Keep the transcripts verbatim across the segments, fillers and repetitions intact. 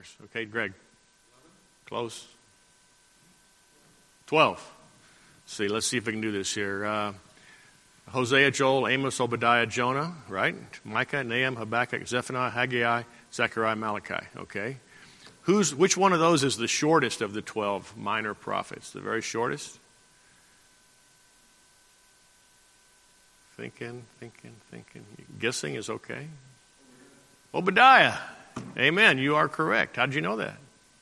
Okay, Greg. Close. Twelve. Let's see, let's see if we can do this here. Uh, Hosea, Joel, Amos, Obadiah, Jonah, right? Micah, Nahum, Habakkuk, Zephaniah, Haggai, Zechariah, Malachi. Okay. Who's which one of those is the shortest of the twelve minor prophets? The very shortest? Thinking, thinking, thinking. Guessing is okay. Obadiah. Amen. You are correct. How did you know that?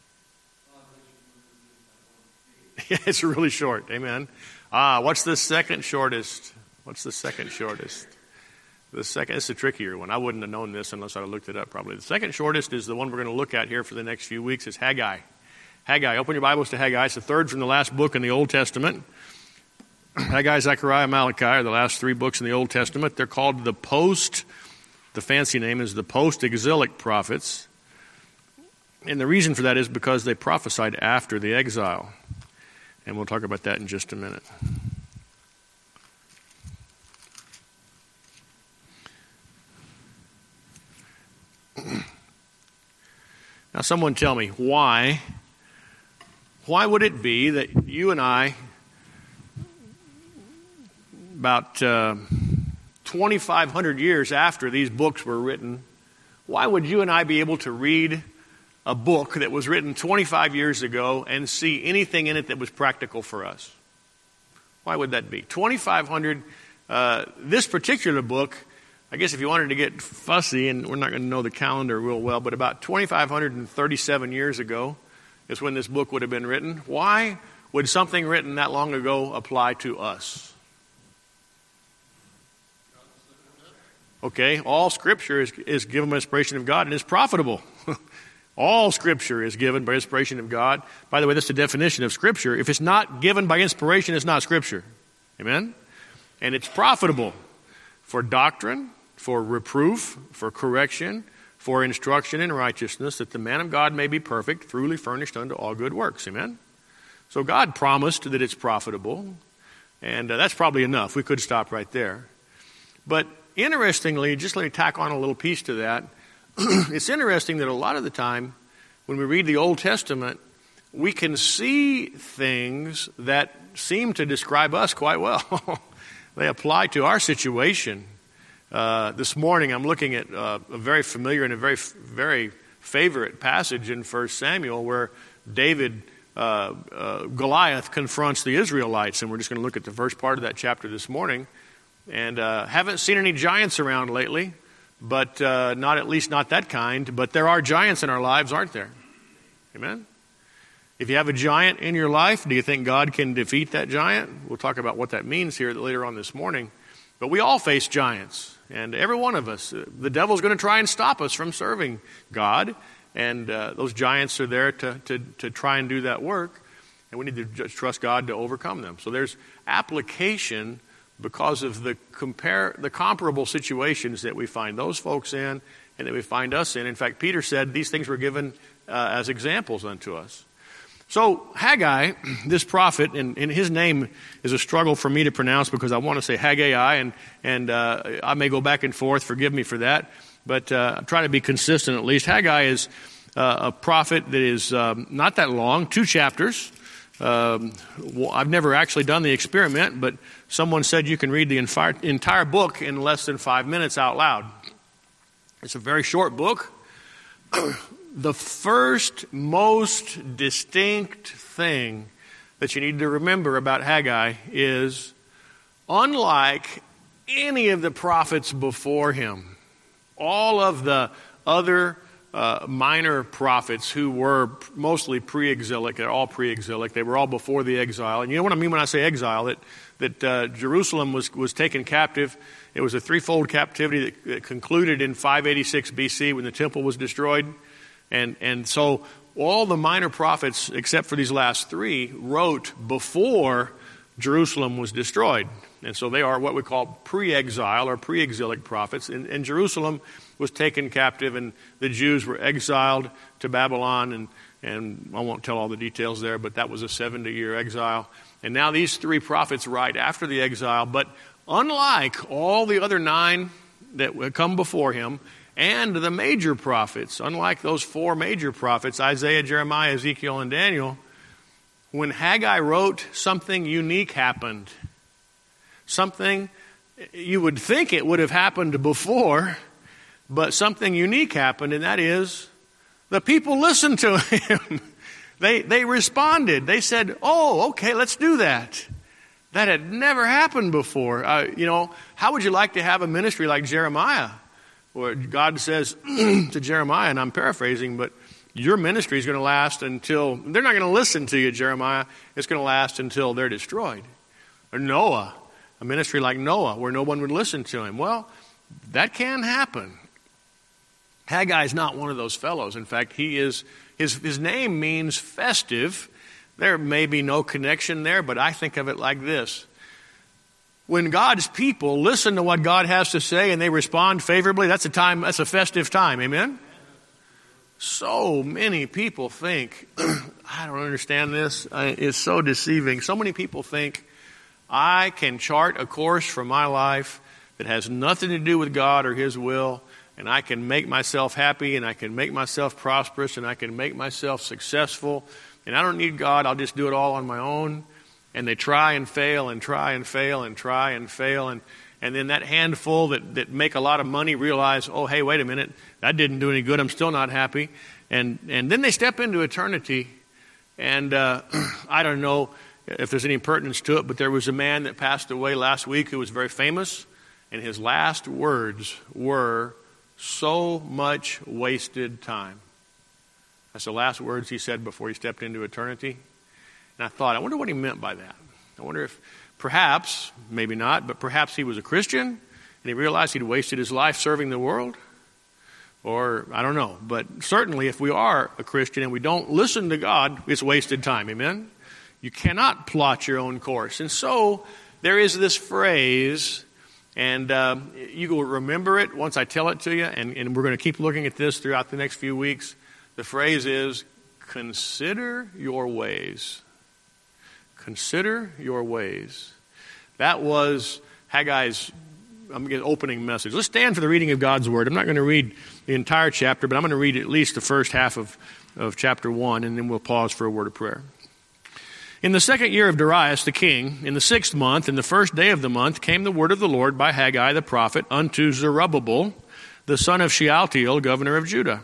Yeah, it's really short. Amen. Ah, what's the second shortest? What's the second shortest? The second, it's a trickier one. I wouldn't have known this unless I looked it up probably. The second shortest is the one we're going to look at here for the next few weeks. It's Haggai. Haggai. Open your Bibles to Haggai. It's the third from the last book in the Old Testament. Haggai, Zechariah, Malachi are the last three books in the Old Testament. They're called the post, the fancy name is the post-exilic prophets. And the reason for that is because they prophesied after the exile. And we'll talk about that in just a minute. Now, someone tell me, why, why would it be that you and I, about uh, twenty-five hundred years after these books were written, why would you and I be able to read a book that was written twenty-five years ago and see anything in it that was practical for us? Why would that be? twenty-five hundred, uh, this particular book, I guess if you wanted to get fussy, and we're not going to know the calendar real well, but about two thousand five hundred thirty-seven years ago is when this book would have been written. Why would something written that long ago apply to us? Okay, all Scripture is, is given by inspiration of God and is profitable. All Scripture is given by inspiration of God. By the way, that's the definition of Scripture. If it's not given by inspiration, it's not Scripture. Amen? And it's profitable for doctrine, for reproof, for correction, for instruction in righteousness, that the man of God may be perfect, truly furnished unto all good works. Amen? So God promised that it's profitable, and uh, that's probably enough. We could stop right there. But interestingly, just let me tack on a little piece to that. It's interesting that a lot of the time when we read the Old Testament, we can see things that seem to describe us quite well. They apply to our situation. Uh, this morning I'm looking at uh, a very familiar and a very, very favorite passage in First Samuel where David, uh, uh, Goliath confronts the Israelites. And we're just going to look at the first part of that chapter this morning. And uh, haven't seen any giants around lately. But uh, not at least not that kind. But there are giants in our lives, aren't there? Amen? If you have a giant in your life, do you think God can defeat that giant? We'll talk about what that means here later on this morning. But we all face giants. And every one of us, the devil's going to try and stop us from serving God. And uh, those giants are there to, to, to try and do that work. And we need to just trust God to overcome them. So there's application because of the compare the comparable situations that we find those folks in and that we find us in. In fact, Peter said these things were given uh, as examples unto us. So Haggai, this prophet, and, and his name is a struggle for me to pronounce because I want to say Haggai, and and uh, I may go back and forth. Forgive me for that, but uh, I'm trying to be consistent at least. Haggai is uh, a prophet that is um, not that long, two chapters. Um, well, I've never actually done the experiment, but someone said you can read the entire, entire book in less than five minutes out loud. It's a very short book. The first most distinct thing that you need to remember about Haggai is, unlike any of the prophets before him, all of the other Uh, minor prophets who were mostly pre-exilic, they're all pre-exilic, they were all before the exile. And you know what I mean when I say exile, that, that uh, Jerusalem was, was taken captive. It was a threefold captivity that, that concluded in five eighty-six B C when the temple was destroyed. And, and so all the minor prophets, except for these last three, wrote before Jerusalem was destroyed. And so they are what we call pre-exile or pre-exilic prophets. And, and Jerusalem was taken captive, and the Jews were exiled to Babylon. And, and I won't tell all the details there, but that was a seventy-year exile. And now these three prophets write after the exile. But unlike all the other nine that come before him, and the major prophets. Unlike those four major prophets, Isaiah, Jeremiah, Ezekiel, and Daniel, when Haggai wrote, something unique happened. Something you would think it would have happened before, but something unique happened, and that is the people listened to him. they they responded. They said, oh, okay, let's do that. That had never happened before. Uh, you know, how would you like to have a ministry like Jeremiah, where God says to Jeremiah, and I'm paraphrasing, but your ministry is going to last until, they're not going to listen to you, Jeremiah. It's going to last until they're destroyed. Or Noah, a ministry like Noah, where no one would listen to him. Well, that can happen. Haggai is not one of those fellows. In fact, he is, his, his name means festive. There may be no connection there, but I think of it like this. When God's people listen to what God has to say and they respond favorably, that's a time, that's a festive time. Amen? So many people think, I don't understand this. It's so deceiving. So many people think I can chart a course for my life that has nothing to do with God or His will, and I can make myself happy, and I can make myself prosperous, and I can make myself successful, and I don't need God. I'll just do it all on my own. And they try and fail and try and fail and try and fail, and And then that handful that, that make a lot of money realize, oh, hey, wait a minute, that didn't do any good. I'm still not happy. And and then they step into eternity. And uh, I don't know if there's any pertinence to it, but there was a man that passed away last week who was very famous. And his last words were, so much wasted time. That's the last words he said before he stepped into eternity. And I thought, I wonder what he meant by that. I wonder if perhaps, maybe not, but perhaps he was a Christian and he realized he'd wasted his life serving the world. Or, I don't know. But certainly if we are a Christian and we don't listen to God, it's wasted time. Amen? You cannot plot your own course. And so there is this phrase, and uh, you will remember it once I tell it to you, and, and we're going to keep looking at this throughout the next few weeks. The phrase is, consider your ways. Consider your ways. That was Haggai's I'm going to opening message. Let's stand for the reading of God's Word. I'm not going to read the entire chapter, but I'm going to read at least the first half of, of chapter one, and then we'll pause for a word of prayer. In the second year of Darius the king, in the sixth month, in the first day of the month, came the word of the Lord by Haggai the prophet unto Zerubbabel, the son of Shealtiel, governor of Judah,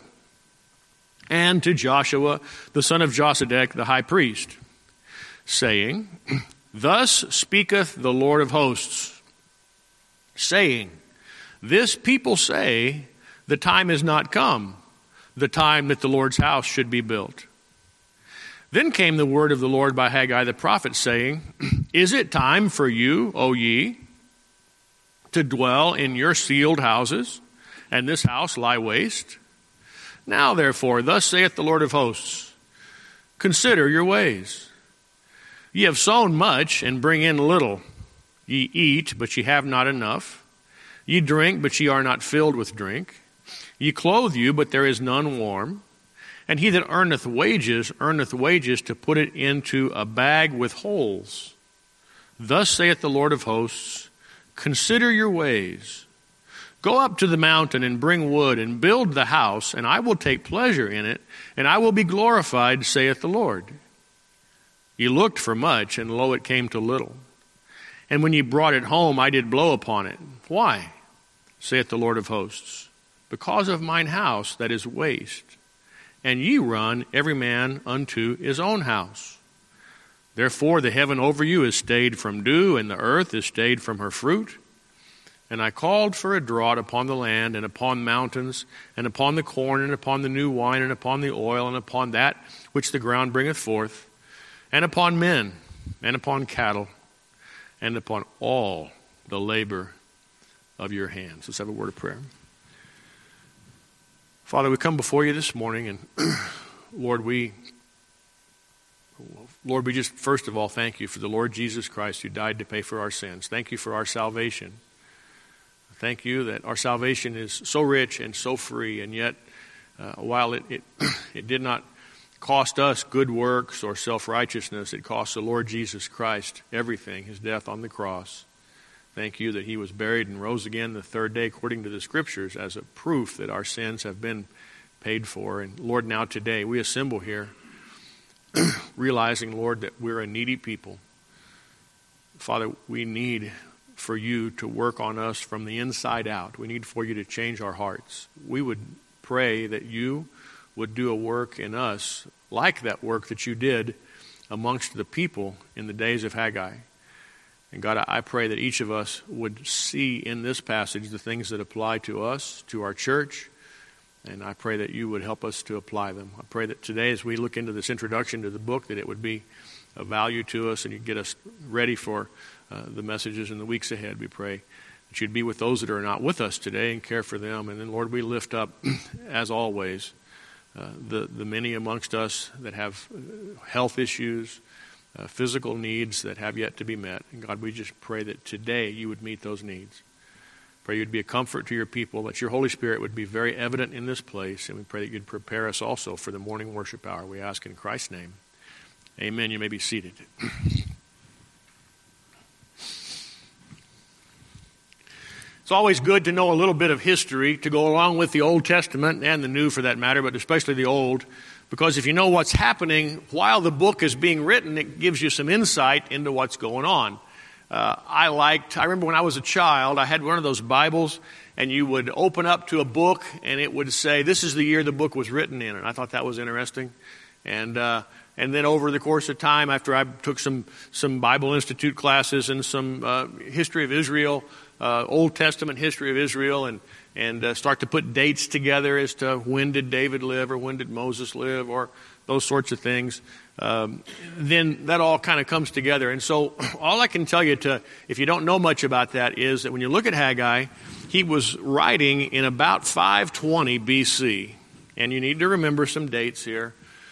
and to Joshua, the son of Josedech, the high priest, saying, Thus speaketh the Lord of hosts, saying, This people say, the time is not come, the time that the Lord's house should be built. Then came the word of the Lord by Haggai the prophet, saying, Is it time for you, O ye, to dwell in your sealed houses, and this house lie waste? Now therefore, thus saith the Lord of hosts, Consider your ways. Ye have sown much, and bring in little. Ye eat, but ye have not enough. Ye drink, but ye are not filled with drink. Ye clothe you, but there is none warm. And he that earneth wages, earneth wages to put it into a bag with holes. Thus saith the Lord of hosts, Consider your ways. Go up to the mountain and bring wood and build the house, and I will take pleasure in it, and I will be glorified, saith the Lord. Ye looked for much, and lo, it came to little. And when ye brought it home, I did blow upon it. Why? Saith the Lord of hosts. Because of mine house that is waste. And ye run every man unto his own house. Therefore the heaven over you is stayed from dew, and the earth is stayed from her fruit. And I called for a drought upon the land, and upon mountains, and upon the corn, and upon the new wine, and upon the oil, and upon that which the ground bringeth forth, and upon men, and upon cattle, and upon all the labor of your hands. Let's have a word of prayer. Father, we come before you this morning, and Lord, we, Lord, we just first of all thank you for the Lord Jesus Christ who died to pay for our sins. Thank you for our salvation. Thank you that our salvation is so rich and so free, and yet uh, while it, it it did not cost us good works or self-righteousness, it cost the Lord Jesus Christ everything, his death on the cross, Thank you that he was buried and rose again the third day according to the Scriptures as a proof that our sins have been paid for. And Lord, now today we assemble here realizing, Lord, that we're a needy people. Father, we need for you to work on us from the inside out. We need for you to change our hearts. We would pray that you would do a work in us like that work that you did amongst the people in the days of Haggai. And God, I pray that each of us would see in this passage the things that apply to us, to our church, and I pray that you would help us to apply them. I pray that today as we look into this introduction to the book, that it would be of value to us and you'd get us ready for uh, the messages in the weeks ahead. We pray that you'd be with those that are not with us today and care for them. And then, Lord, we lift up, as always, uh, the, the many amongst us that have health issues, Uh, physical needs that have yet to be met. And God, we just pray that today you would meet those needs. Pray you'd be a comfort to your people, that your Holy Spirit would be very evident in this place, and we pray that you'd prepare us also for the morning worship hour. We ask in Christ's name. Amen. You may be seated. It's always good to know a little bit of history to go along with the Old Testament and the New for that matter, but especially the Old. Because if you know what's happening while the book is being written, it gives you some insight into what's going on. Uh, I liked, I remember when I was a child, I had one of those Bibles, and you would open up to a book, and it would say, this is the year the book was written in. And I thought that was interesting. And uh, and then over the course of time, after I took some, some Bible Institute classes and some uh, history of Israel, uh, Old Testament history of Israel, and and uh, start to put dates together as to when did David live or when did Moses live or those sorts of things, um, then that all kind of comes together. And so all I can tell you, to if you don't know much about that, is that when you look at Haggai, he was writing in about five twenty B C. And you need to remember some dates here.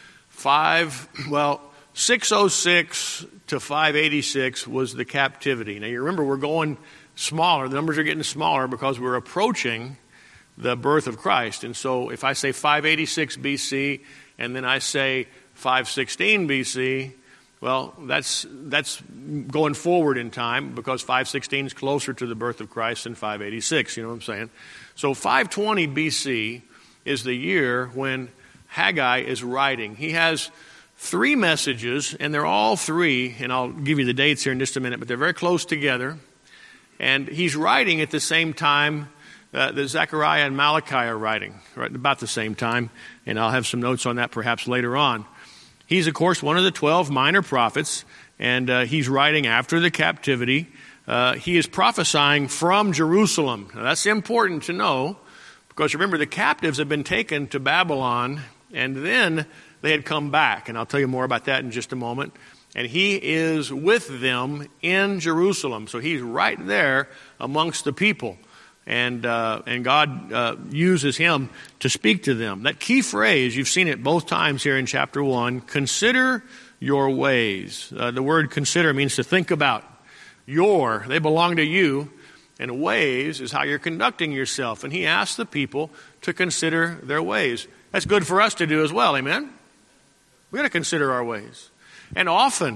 Five, well, six oh six to five eighty-six was the captivity. Now you remember we're going smaller. The numbers are getting smaller because we're approaching the birth of Christ. And so if I say five eighty-six B C and then I say five sixteen B C, well, that's that's going forward in time because five sixteen is closer to the birth of Christ than five eighty-six. You know what I'm saying? So five twenty B C is the year when Haggai is writing. He has three messages, and they're all three, and I'll give you the dates here in just a minute, but they're very close together. And he's writing at the same time uh, that Zechariah and Malachi are writing, right about the same time. And I'll have some notes on that perhaps later on. He's, of course, one of the twelve minor prophets, and uh, he's writing after the captivity. Uh, he is prophesying from Jerusalem. Now, that's important to know because, remember, the captives have been taken to Babylon, and then they had come back. And I'll tell you more about that in just a moment. And he is with them in Jerusalem. So he's right there amongst the people. And uh, and God uh, uses him to speak to them. That key phrase, you've seen it both times here in chapter one, consider your ways. Uh, the word consider means to think about. Your, they belong to you. And ways is how you're conducting yourself. And he asks the people to consider their ways. That's good for us to do as well, amen? We've got to consider our ways. And often,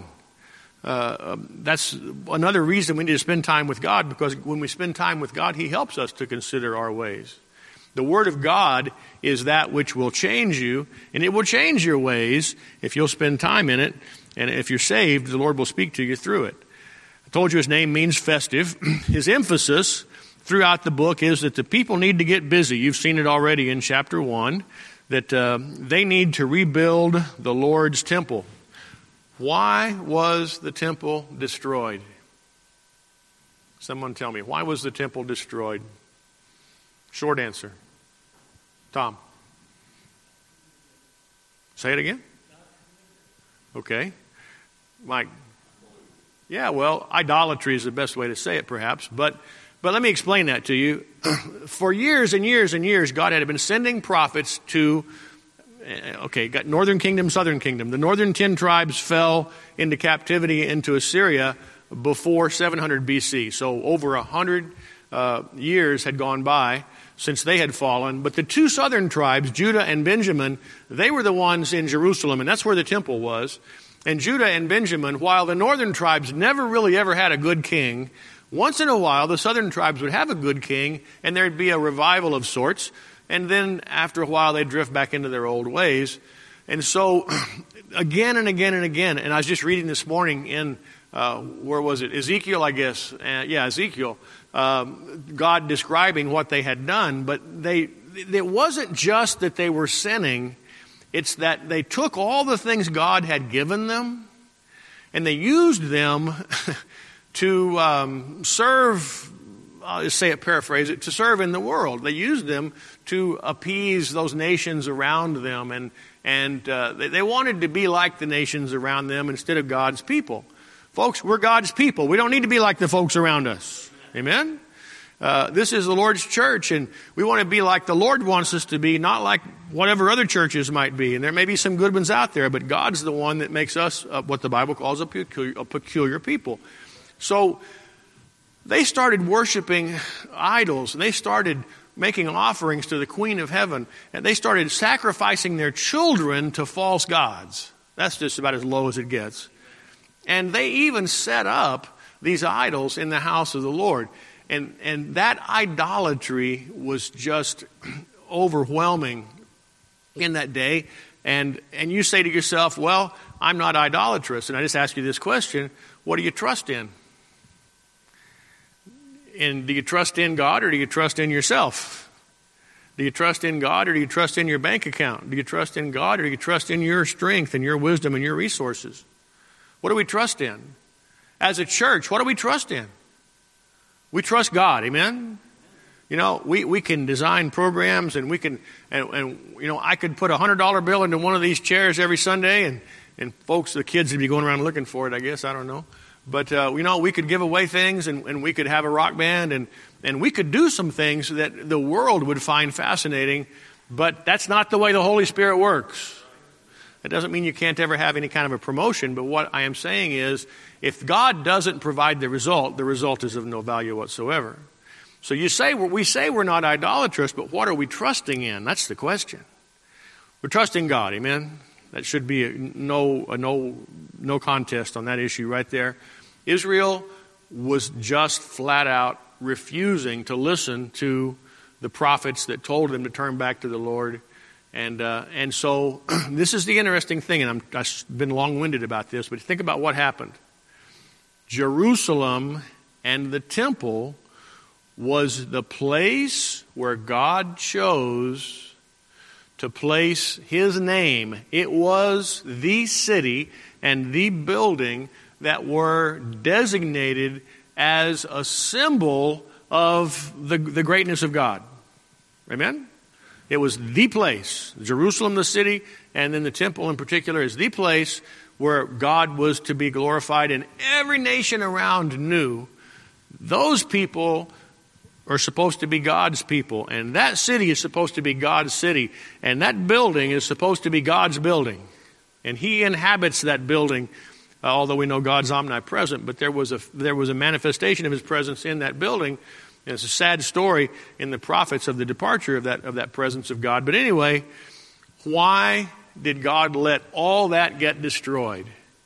uh, that's another reason we need to spend time with God, because when we spend time with God, he helps us to consider our ways. The Word of God is that which will change you, and it will change your ways if you'll spend time in it. And if you're saved, the Lord will speak to you through it. I told you his name means festive. His emphasis throughout the book is that the people need to get busy. You've seen it already in chapter one, that uh, they need to rebuild the Lord's temple. Why was the temple destroyed? Someone tell me, why was the temple destroyed? Short answer. Tom. Say it again. Okay. Mike. Yeah, well, idolatry is the best way to say it, perhaps. But but let me explain that to you. For years and years and years, God had been sending prophets to, okay, got northern kingdom, southern kingdom. The northern ten tribes fell into captivity into Assyria before seven hundred B C. So over one hundred uh, years had gone by since they had fallen. But the two southern tribes, Judah and Benjamin, they were the ones in Jerusalem, and that's where the temple was. And Judah and Benjamin, while the northern tribes never really ever had a good king, Once in a while, the southern tribes would have a good king, and there'd be a revival of sorts. And then after a while, they'd drift back into their old ways. And so, again and again and again, and I was just reading this morning in, uh, where was it? Ezekiel, I guess. Uh, yeah, Ezekiel. Um, God describing what they had done. But they, it wasn't just that they were sinning. It's that they took all the things God had given them, and they used them to um, serve, I'll just say it, paraphrase it, to serve in the world. They used them to appease those nations around them, and and uh, they, they wanted to be like the nations around them instead of God's people. Folks, we're God's people. We don't need to be like the folks around us. Amen? Uh, this is the Lord's church, and we want to be like the Lord wants us to be, not like whatever other churches might be. And there may be some good ones out there, but God's the one that makes us uh, what the Bible calls a peculiar, a peculiar people. So they started worshiping idols, and they started making offerings to the Queen of Heaven, and they started sacrificing their children to false gods. That's just about as low as it gets. And they even set up these idols in the house of the Lord. And and that idolatry was just overwhelming in that day. And and you say to yourself, well, I'm not idolatrous. And I just ask you this question, what do you trust in? And do you trust in God, or do you trust in yourself? Do you trust in God, or do you trust in your bank account? Do you trust in God, or do you trust in your strength and your wisdom and your resources? What do we trust in? As a church, what do we trust in? We trust God, amen? You know, we, we can design programs, and we can, and, and you know, I could put a one hundred dollar bill into one of these chairs every Sunday, and, and folks, the kids would be going around looking for it, I guess, I don't know. But, uh, you know, we could give away things, and, and we could have a rock band, and, and we could do some things that the world would find fascinating, but that's not the way the Holy Spirit works. That doesn't mean you can't ever have any kind of a promotion, but what I am saying is, if God doesn't provide the result, the result is of no value whatsoever. So you say, we say we're not idolatrous, but what are we trusting in? That's the question. We're trusting God, amen? That should be a no, a no, no contest on that issue right there. Israel was just flat out refusing to listen to the prophets that told them to turn back to the Lord. And uh, and so this is the interesting thing, and I'm, I've been long-winded about this, but think about what happened. Jerusalem and the temple was the place where God chose to place His name. It was the city and the building that were designated as a symbol of the, the greatness of God. Amen? It was the place. Jerusalem, the city, and then the temple in particular is the place where God was to be glorified. And every nation around knew those people are supposed to be God's people. And that city is supposed to be God's city. And that building is supposed to be God's building. And He inhabits that building, uh, although we know God's omnipresent. But there was a there was a manifestation of His presence in that building. And it's a sad story in the prophets of the departure of that of that presence of God. But anyway, why did God let all that get destroyed?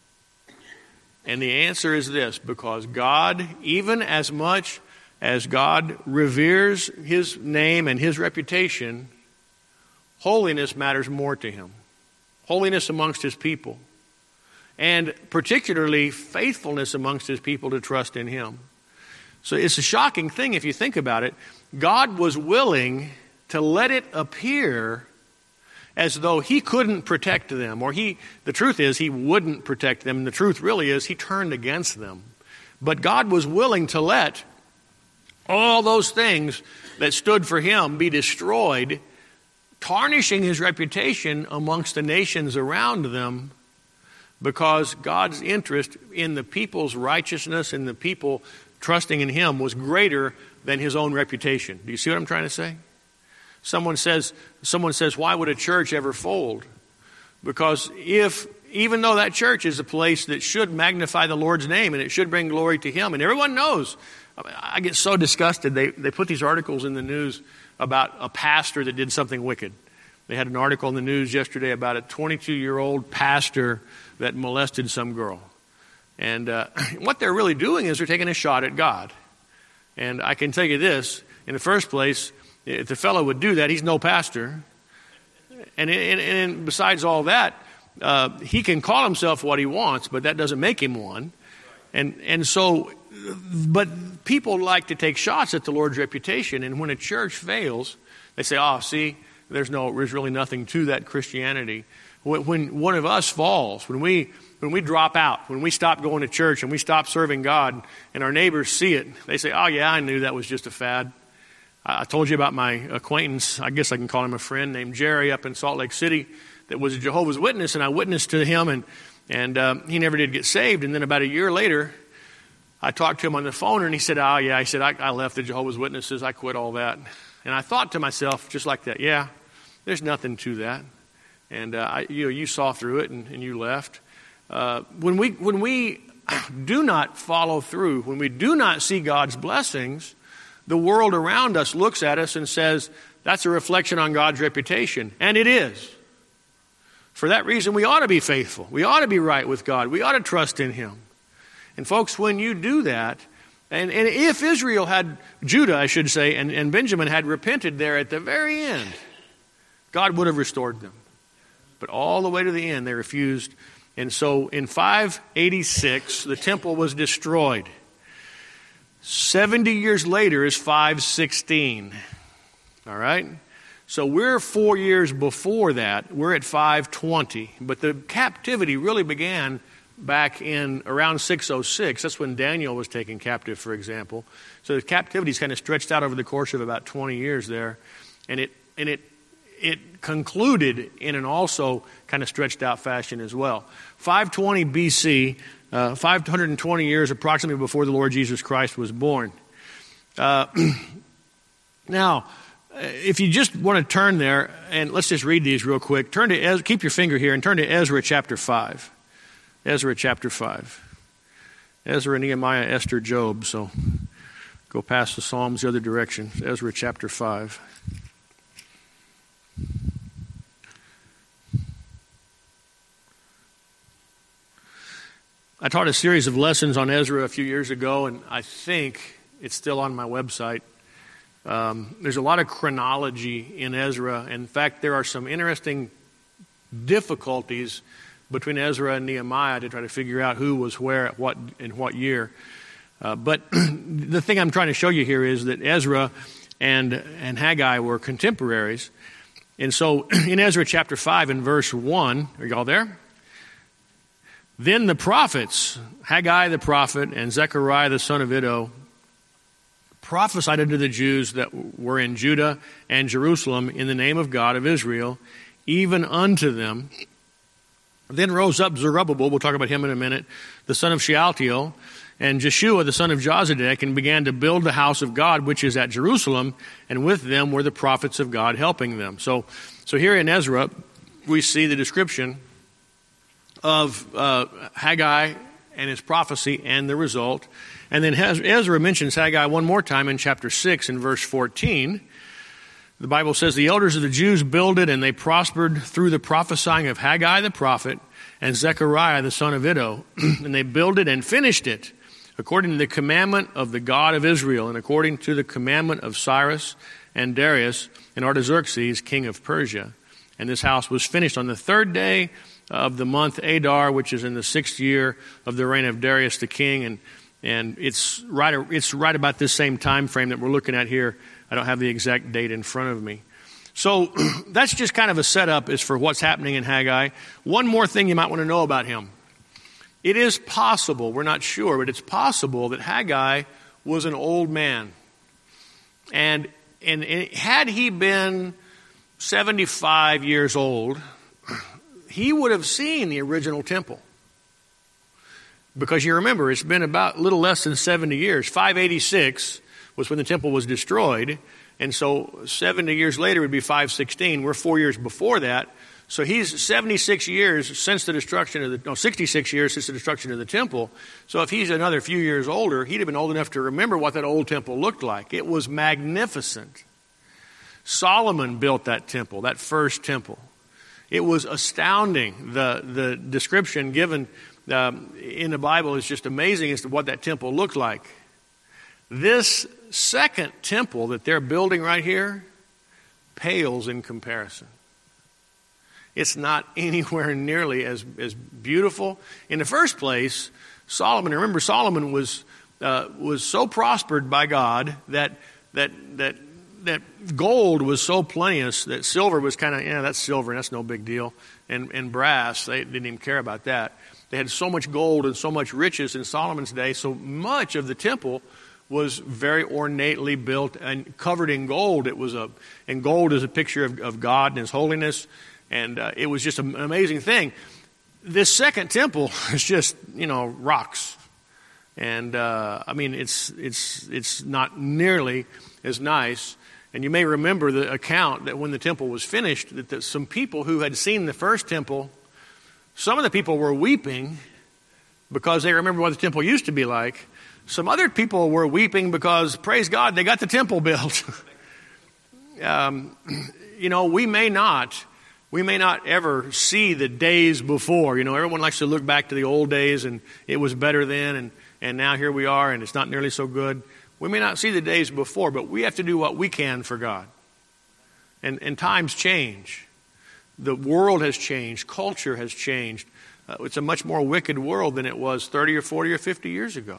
And the answer is this: because God, even as much as God reveres His name and His reputation, holiness matters more to Him. Holiness amongst His people. And particularly faithfulness amongst His people to trust in Him. So it's a shocking thing if you think about it. God was willing to let it appear as though He couldn't protect them. Or He, the truth is, He wouldn't protect them. And the truth really is, He turned against them. But God was willing to let all those things that stood for Him be destroyed, tarnishing His reputation amongst the nations around them, because God's interest in the people's righteousness and the people trusting in Him was greater than His own reputation. Do you see what I'm trying to say? Someone says, someone says, why would a church ever fold? Because if, even though that church is a place that should magnify the Lord's name and it should bring glory to Him, and everyone knows, I get so disgusted. They they put these articles in the news about a pastor that did something wicked. They had an article in the news yesterday about a twenty-two-year-old pastor that molested some girl. And uh, what they're really doing is they're taking a shot at God. And I can tell you this, in the first place, if the fellow would do that, he's no pastor. And, and, and besides all that, uh, he can call himself what he wants, but that doesn't make him one. And and so, but people like to take shots at the Lord's reputation, and when a church fails, they say, oh, see, there's no, there's really nothing to that Christianity. When, when one of us falls, when we when we drop out, when we stop going to church and we stop serving God, and our neighbors see it, they say, oh yeah, I knew that was just a fad. I told you about my acquaintance, I guess I can call him a friend, named Jerry up in Salt Lake City that was a Jehovah's Witness, and I witnessed to him, and, and uh, he never did get saved. And then about a year later, I talked to him on the phone, and he said, oh yeah, he said, I, I left the Jehovah's Witnesses, I quit all that. And I thought to myself, just like that, yeah, there's nothing to that. And uh, I, you know, you saw through it, and, and you left. Uh, when we when we do not follow through, when we do not see God's blessings, the world around us looks at us and says, that's a reflection on God's reputation. And it is. For that reason, we ought to be faithful. We ought to be right with God. We ought to trust in Him. And folks, when you do that, and, and if Israel had, Judah, I should say, and, and Benjamin had repented there at the very end, God would have restored them. But all the way to the end, they refused. And so in five eighty-six, the temple was destroyed. seventy years later is five sixteen. All right? So we're four years before that. We're at five twenty. But the captivity really began back in around six oh six. That's when Daniel was taken captive, for example. So the captivity's kind of stretched out over the course of about twenty years there. And it and it it concluded in an also kind of stretched out fashion as well. five twenty B C, uh, five hundred twenty years approximately before the Lord Jesus Christ was born. Uh, now, if you just want to turn there, and let's just read these real quick. Turn to Ez- keep your finger here and turn to Ezra chapter five. Ezra chapter five. Ezra, Nehemiah, Esther, Job. So go past the Psalms the other direction. Ezra chapter five. I taught a series of lessons on Ezra a few years ago, and I think it's still on my website. Um, there's a lot of chronology in Ezra. In fact, there are some interesting difficulties between Ezra and Nehemiah to try to figure out who was where at what in what year. Uh, but the thing I'm trying to show you here is that Ezra and and Haggai were contemporaries. And so in Ezra chapter five and verse one, are y'all there? Then the prophets, Haggai the prophet and Zechariah the son of Iddo, prophesied unto the Jews that were in Judah and Jerusalem in the name of God of Israel, even unto them. Then rose up Zerubbabel, we'll talk about him in a minute, the son of Shealtiel, and Jeshua the son of Jozadak, and began to build the house of God, which is at Jerusalem, and with them were the prophets of God helping them. So, so here in Ezra, we see the description of uh, Haggai and his prophecy and the result. And then Ezra mentions Haggai one more time in chapter six and verse fourteen. The Bible says, the elders of the Jews builded, and they prospered through the prophesying of Haggai the prophet and Zechariah the son of Iddo. And they builded and finished it according to the commandment of the God of Israel, and according to the commandment of Cyrus and Darius and Artaxerxes, king of Persia. And this house was finished on the third day of the month Adar, which is in the sixth year of the reign of Darius the king, and and it's right it's right about this same time frame that we're looking at here. I don't have the exact date in front of me. So that's just kind of a setup as for what's happening in Haggai. One more thing you might want to know about him. It is possible, we're not sure, but it's possible that Haggai was an old man. And and, and had he been seventy-five years old, he would have seen the original temple. Because you remember, it's been about a little less than seventy years. five eighty-six was when the temple was destroyed. And so seventy years later would be five sixteen. We're four years before that. So he's seventy-six years since the destruction of the, no, sixty-six years since the destruction of the temple. So if he's another few years older, he'd have been old enough to remember what that old temple looked like. It was magnificent. Solomon built that temple, that first temple. It was astounding. The, the description given um, in the Bible is just amazing as to what that temple looked like. This second temple that they're building right here pales in comparison. It's not anywhere nearly as, as beautiful. In the first place, Solomon, remember Solomon was uh, was so prospered by God that that that that gold was so plenteous that silver was kind of, yeah, that's silver and that's no big deal. And and brass, they didn't even care about that. They had so much gold and so much riches in Solomon's day, so much of the temple was very ornately built and covered in gold. It was a, and gold is a picture of, of God and His holiness, and uh, it was just an amazing thing. This second temple is just, you know, rocks, and uh, I mean, it's it's it's not nearly as nice. And you may remember the account that when the temple was finished, that the, some people who had seen the first temple, some of the people were weeping because they remember what the temple used to be like. Some other people were weeping because, praise God, they got the temple built. um, you know, we may not, we may not ever see the days before. You know, everyone likes to look back to the old days and it was better then, and, and now here we are and it's not nearly so good. We may not see the days before, but we have to do what we can for God. And, and times change. The world has changed. Culture has changed. Uh, it's a much more wicked world than it was thirty or forty or fifty years ago.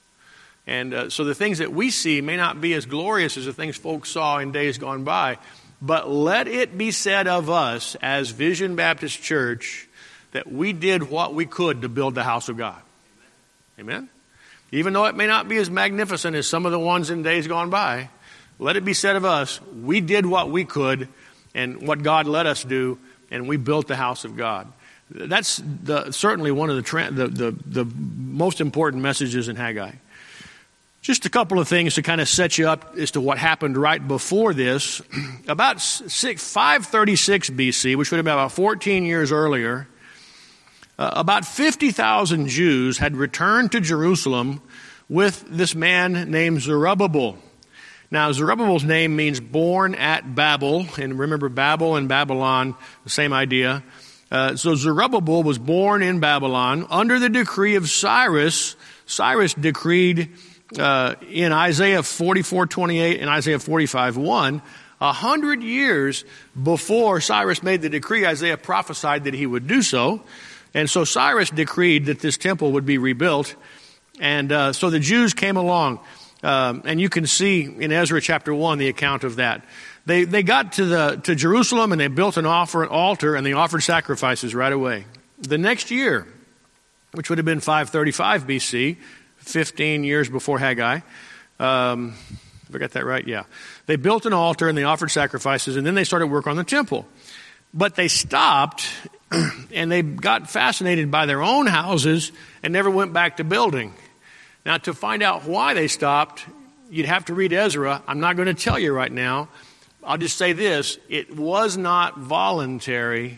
And uh, so the things that we see may not be as glorious as the things folks saw in days gone by. But let it be said of us as Vision Baptist Church that we did what we could to build the house of God. Amen? Even though it may not be as magnificent as some of the ones in days gone by, let it be said of us, we did what we could and what God let us do, and we built the house of God. That's the, certainly one of the, tra- the, the, the most important messages in Haggai. Just a couple of things to kind of set you up as to what happened right before this. About five thirty-six B C, which would have been about fourteen years earlier, uh, about fifty thousand Jews had returned to Jerusalem with this man named Zerubbabel. Now, Zerubbabel's name means born at Babel, and remember Babel and Babylon, the same idea. Uh, so Zerubbabel was born in Babylon under the decree of Cyrus. Cyrus decreed uh, in Isaiah forty-four twenty-eight and Isaiah forty-five one, a hundred years before Cyrus made the decree, Isaiah prophesied that he would do so. And so Cyrus decreed that this temple would be rebuilt. And uh, so the Jews came along. Um, and you can see in Ezra chapter one the account of that. They they got to the to Jerusalem and they built an offer, an altar, and they offered sacrifices right away. The next year, which would have been five thirty-five B C, fifteen years before Haggai, um, if I got that right, yeah. They built an altar and they offered sacrifices, and then they started work on the temple. But they stopped, and they got fascinated by their own houses and never went back to building. Now, to find out why they stopped, you'd have to read Ezra. I'm not going to tell you right now. I'll just say this. It was not voluntary.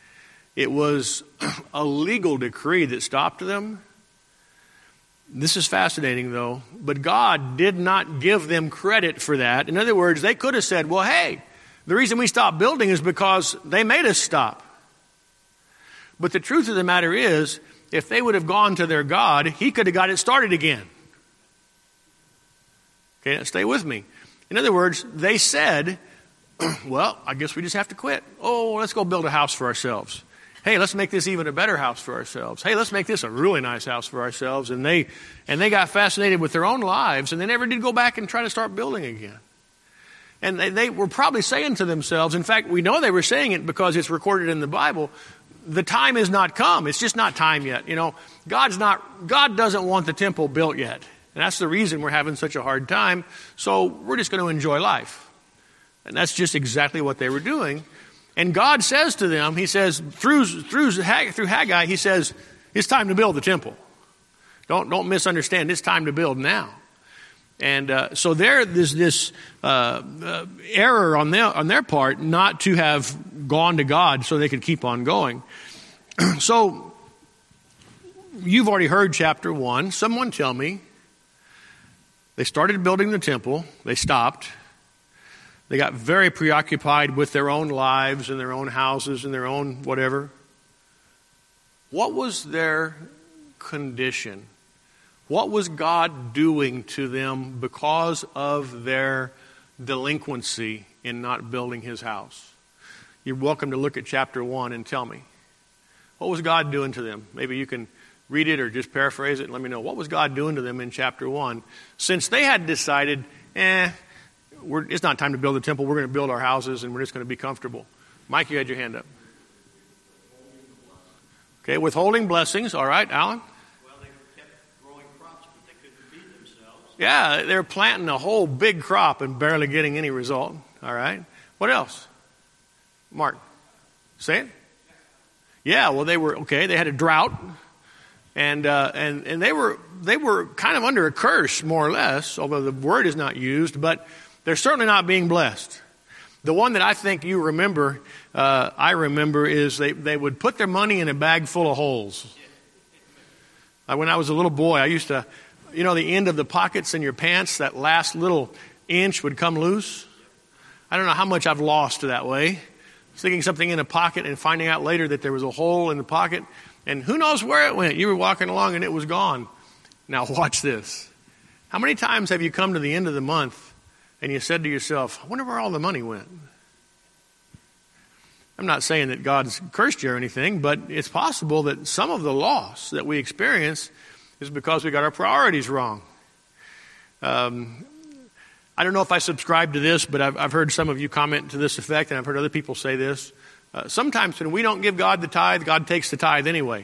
It was a legal decree that stopped them. This is fascinating, though. But God did not give them credit for that. In other words, they could have said, well, hey, the reason we stopped building is because they made us stop. But the truth of the matter is, if they would have gone to their God, He could have got it started again. Okay, now stay with me. In other words, they said, well, I guess we just have to quit. Oh, let's go build a house for ourselves. Hey, let's make this even a better house for ourselves. Hey, let's make this a really nice house for ourselves. And they and they got fascinated with their own lives, and they never did go back and try to start building again. And they, they were probably saying to themselves, in fact, we know they were saying it because it's recorded in the Bible, the time has not come. It's just not time yet. You know, God's not, God doesn't want the temple built yet. And that's the reason we're having such a hard time. So we're just going to enjoy life. And that's just exactly what they were doing. And God says to them, He says, through, through, through Haggai, He says, it's time to build the temple. Don't, don't misunderstand. It's time to build now. And uh, so there is this uh, uh, error on their, on their part not to have gone to God so they could keep on going. So you've already heard chapter one. Someone tell me. They started building the temple. They stopped. They got very preoccupied with their own lives and their own houses and their own whatever. What was their condition? What was God doing to them because of their delinquency in not building his house? You're welcome to look at chapter one and tell me. What was God doing to them? Maybe you can read it or just paraphrase it and let me know. What was God doing to them in chapter one? Since they had decided, eh, we're, it's not time to build a temple. We're going to build our houses and we're just going to be comfortable. Mike, you had your hand up. Okay, withholding blessings. All right, Alan? Well, they kept growing crops, but they couldn't feed themselves. Yeah, they're planting a whole big crop and barely getting any result. All right. What else? Mark, say it. Yeah, well, they were, okay, they had a drought. And uh, and and they were they were kind of under a curse, more or less, although the word is not used, but they're certainly not being blessed. The one that I think you remember, uh, I remember, is they, they would put their money in a bag full of holes. Uh, when I was a little boy, I used to, you know, the end of the pockets in your pants, that last little inch would come loose. I don't know how much I've lost that way. Sticking something in a pocket and finding out later that there was a hole in the pocket. And who knows where it went? You were walking along and it was gone. Now watch this. How many times have you come to the end of the month and you said to yourself, I wonder where all the money went? I'm not saying that God's cursed you or anything, but it's possible that some of the loss that we experience is because we got our priorities wrong. Um, I don't know if I subscribe to this, but I've, I've heard some of you comment to this effect, and I've heard other people say this. Uh, sometimes when we don't give God the tithe, God takes the tithe anyway.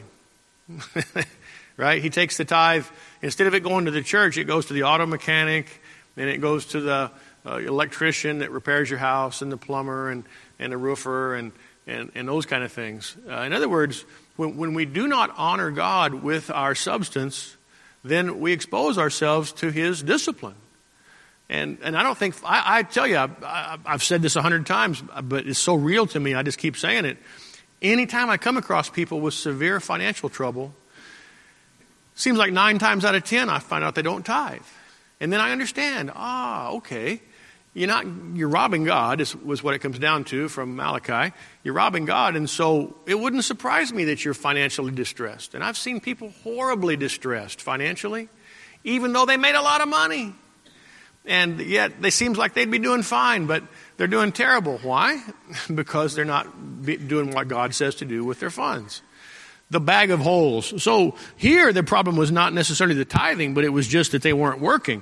Right? He takes the tithe. Instead of it going to the church, it goes to the auto mechanic, and it goes to the uh, electrician that repairs your house, and the plumber, and, and the roofer, and, and, and those kind of things. Uh, in other words, when, when we do not honor God with our substance, then we expose ourselves to his discipline. And and I don't think, I, I tell you, I, I've said this a hundred times, but it's so real to me, I just keep saying it. Anytime I come across people with severe financial trouble, seems like nine times out of ten, I find out they don't tithe. And then I understand, ah, okay, you're not, you're robbing God, is, was what it comes down to from Malachi. You're robbing God, and so it wouldn't surprise me that you're financially distressed. And I've seen people horribly distressed financially, even though they made a lot of money. And yet, they seems like they'd be doing fine, but they're doing terrible. Why? Because they're not be doing what God says to do with their funds. The bag of holes. So here, the problem was not necessarily the tithing, but it was just that they weren't working.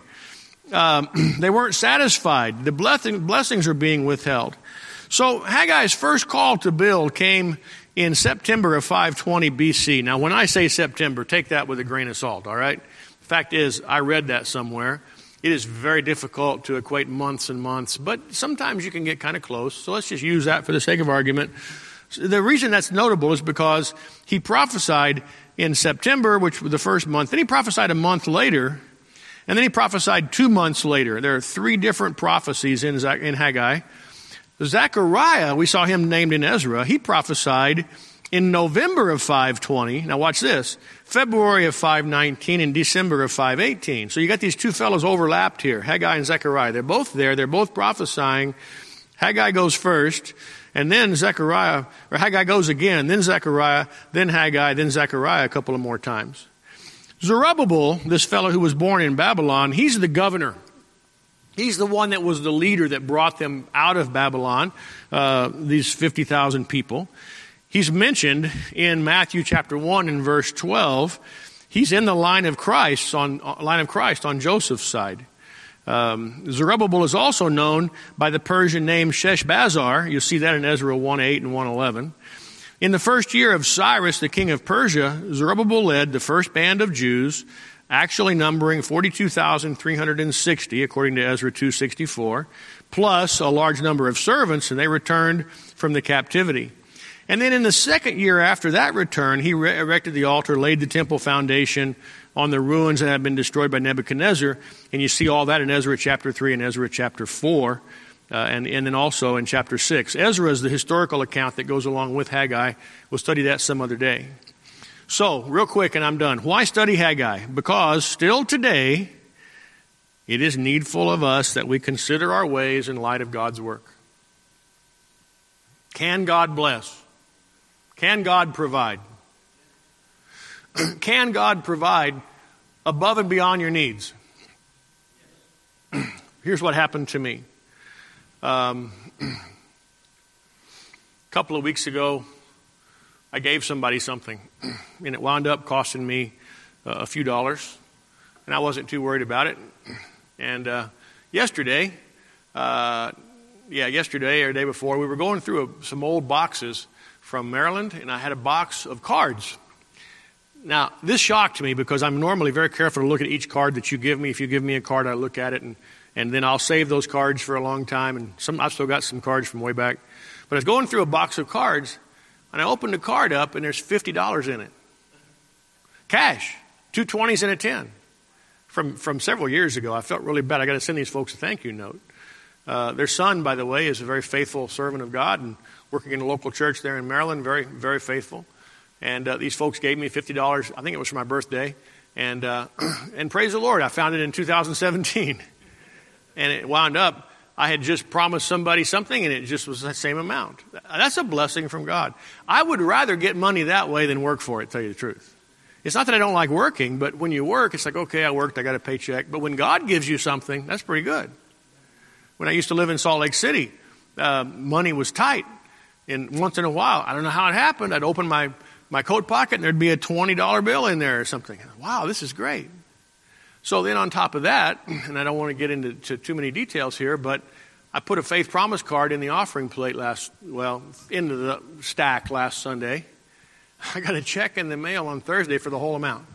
Um, they weren't satisfied. The blessing, blessings are being withheld. So Haggai's first call to build came in September of five twenty B C. Now, when I say September, take that with a grain of salt, all right? The fact is, I read that somewhere. It is very difficult to equate months and months, but sometimes you can get kind of close. So let's just use that for the sake of argument. The reason that's notable is because he prophesied in September, which was the first month. Then he prophesied a month later, and then he prophesied two months later. There are three different prophecies in, in Haggai. Zechariah, we saw him named in Ezra. He prophesied in November of five twenty. Now watch this. February of five nineteen and December of five eighteen. So you got these two fellows overlapped here, Haggai and Zechariah. They're both there. They're both prophesying. Haggai goes first, and then Zechariah, or Haggai goes again, then Zechariah, then Haggai, then Zechariah a couple of more times. Zerubbabel, this fellow who was born in Babylon, he's the governor. He's the one that was the leader that brought them out of Babylon, uh, these fifty thousand people. He's mentioned in Matthew chapter one and verse twelve. He's in the line of Christ on line of Christ on Joseph's side. Um, Zerubbabel is also known by the Persian name Sheshbazzar. You'll see that in Ezra one eight and one eleven. In the first year of Cyrus, the king of Persia, Zerubbabel led the first band of Jews, actually numbering forty-two thousand three hundred sixty, according to Ezra two sixty-four, plus a large number of servants, and they returned from the captivity. And then in the second year after that return, he re- erected the altar, laid the temple foundation on the ruins that had been destroyed by Nebuchadnezzar. And you see all that in Ezra chapter three and Ezra chapter four, uh, and, and then also in chapter six. Ezra is the historical account that goes along with Haggai. We'll study that some other day. So, real quick, and I'm done. Why study Haggai? Because still today, it is needful of us that we consider our ways in light of God's work. Can God bless? Can God provide? Can God provide above and beyond your needs. Here's what happened to me. Um, a couple of weeks ago, I gave somebody something, and it wound up costing me uh, a few dollars, and I wasn't too worried about it. And uh, yesterday, uh, yeah, yesterday or the day before, we were going through a, some old boxes from Maryland, and I had a box of cards. Now, this shocked me because I'm normally very careful to look at each card that you give me. If you give me a card, I look at it, and, and then I'll save those cards for a long time. And some, I've still got some cards from way back. But I was going through a box of cards, and I opened the card up, and there's fifty dollars in it. Cash, two twenties and a ten. From, from several years ago. I felt really bad. I got to send these folks a thank you note. Uh, their son, by the way, is a very faithful servant of God and working in a local church there in Maryland, very, very faithful. And uh, these folks gave me fifty dollars. I think it was for my birthday. And uh, and praise the Lord, I found it in two thousand seventeen. And it wound up, I had just promised somebody something, and it just was that same amount. That's a blessing from God. I would rather get money that way than work for it, to tell you the truth. It's not that I don't like working, but when you work, it's like, okay, I worked, I got a paycheck. But when God gives you something, that's pretty good. When I used to live in Salt Lake City, uh, money was tight. And once in a while, I don't know how it happened, I'd open my, my coat pocket and there'd be a twenty dollar bill in there or something. Wow, this is great. So then on top of that, and I don't want to get into to too many details here, but I put a faith promise card in the offering plate last, well, into the stack last Sunday. I got a check in the mail on Thursday for the whole amount.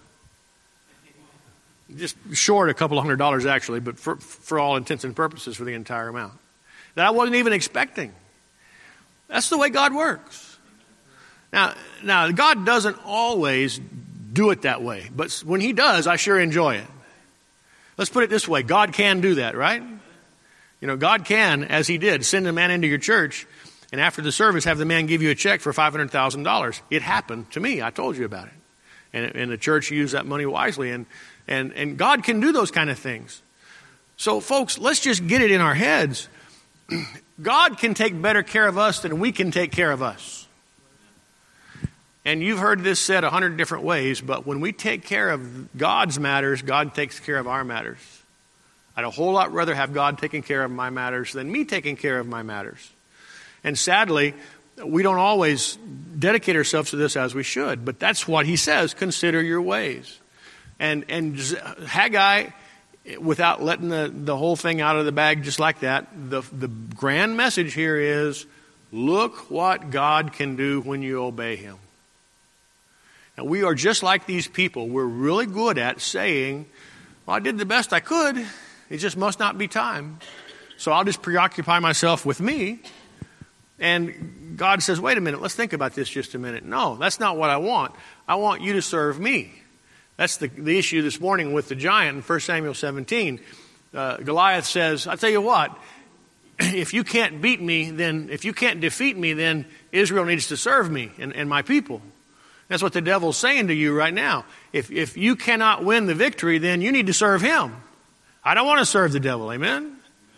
Just short a couple of hundred dollars actually, but for, for all intents and purposes for the entire amount. That I wasn't even expecting. That's the way God works. Now, now God doesn't always do it that way, but when He does, I sure enjoy it. Let's put it this way. God can do that, right? You know, God can, as He did, send a man into your church and after the service, have the man give you a check for five hundred thousand dollars. It happened to me. I told you about it. And, and the church used that money wisely. And, and, and God can do those kind of things. So, folks, let's just get it in our heads. God can take better care of us than we can take care of us. And you've heard this said a hundred different ways, but when we take care of God's matters, God takes care of our matters. I'd a whole lot rather have God taking care of my matters than me taking care of my matters. And sadly, we don't always dedicate ourselves to this as we should. But that's what He says, consider your ways. And and Haggai, without letting the, the whole thing out of the bag just like that, the, the grand message here is, look what God can do when you obey Him. Now, we are just like these people. We're really good at saying, well, I did the best I could. It just must not be time. So I'll just preoccupy myself with me. And God says, wait a minute, let's think about this just a minute. No, that's not what I want. I want you to serve me. That's the, the issue this morning with the giant in First Samuel seventeen. Uh, Goliath says, I tell you what, if you can't beat me, then if you can't defeat me, then Israel needs to serve me and, and my people. That's what the devil's saying to you right now. If, if you cannot win the victory, then you need to serve him. I don't want to serve the devil, amen?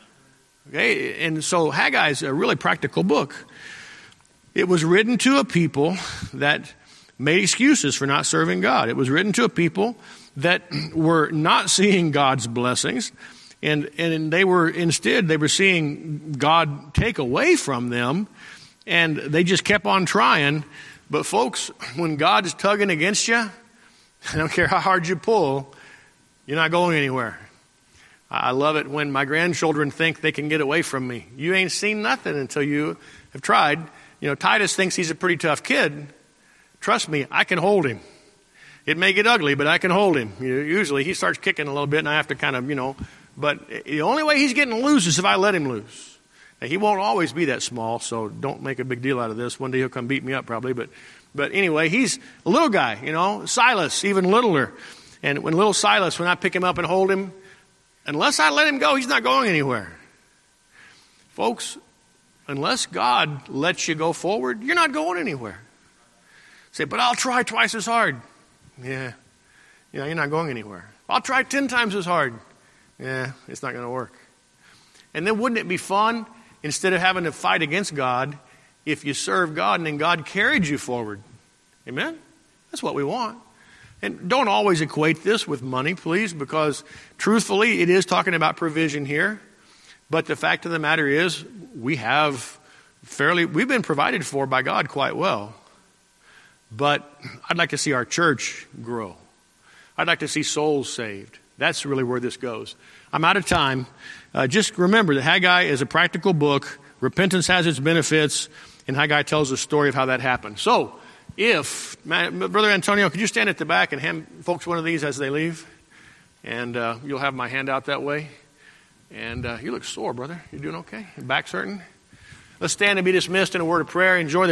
Okay, and so Haggai is a really practical book. It was written to a people that made excuses for not serving God. It was written to a people that were not seeing God's blessings, and, and they were instead, they were seeing God take away from them, and they just kept on trying. But folks, when God is tugging against you, I don't care how hard you pull, you're not going anywhere. I love it when my grandchildren think they can get away from me. You ain't seen nothing until you have tried. You know, Titus thinks he's a pretty tough kid. Trust me, I can hold him. It may get ugly, but I can hold him. You know, usually he starts kicking a little bit, and I have to kind of, you know. But the only way he's getting loose is if I let him loose. Now, he won't always be that small, so don't make a big deal out of this. One day he'll come beat me up probably. But, but anyway, he's a little guy, you know. Silas, even littler. And when little Silas, when I pick him up and hold him, unless I let him go, he's not going anywhere. Folks, unless God lets you go forward, you're not going anywhere. Say, but I'll try twice as hard. Yeah, you know, you're not going anywhere. I'll try ten times as hard. Yeah, it's not going to work. And then wouldn't it be fun, instead of having to fight against God, if you serve God and then God carried you forward? Amen? That's what we want. And don't always equate this with money, please, because truthfully, it is talking about provision here. But the fact of the matter is, we have fairly, we've been provided for by God quite well. But I'd like to see our church grow. I'd like to see souls saved. That's really where this goes. I'm out of time. Uh, just remember that Haggai is a practical book. Repentance has its benefits, and Haggai tells the story of how that happened. So, if, Brother Antonio, could you stand at the back and hand folks one of these as they leave? And uh, you'll have my hand out that way. And uh, you look sore, brother. You doing okay? Your back's hurting? Let's stand and be dismissed in a word of prayer. Enjoy the